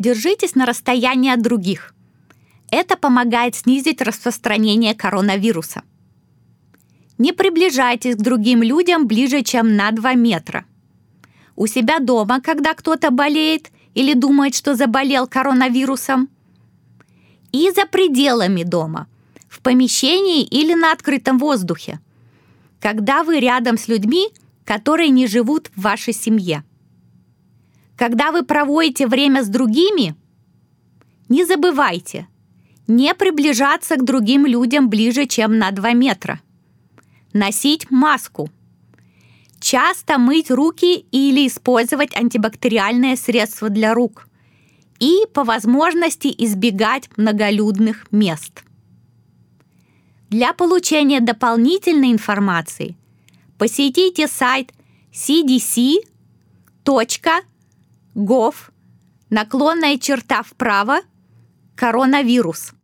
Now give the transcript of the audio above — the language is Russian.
Держитесь на расстоянии от других. Это помогает снизить распространение коронавируса. Не приближайтесь к другим людям ближе, чем на 2 метра. У себя дома, когда кто-то болеет или думает, что заболел коронавирусом. И за пределами дома, в помещении или на открытом воздухе, когда вы рядом с людьми, которые не живут в вашей семье. Когда вы проводите время с другими, не забывайте не приближаться к другим людям ближе, чем на 2 метра. Носить маску. Часто мыть руки или использовать антибактериальные средства для рук. И, по возможности, избегать многолюдных мест. Для получения дополнительной информации посетите сайт cdc.gov/коронавирус.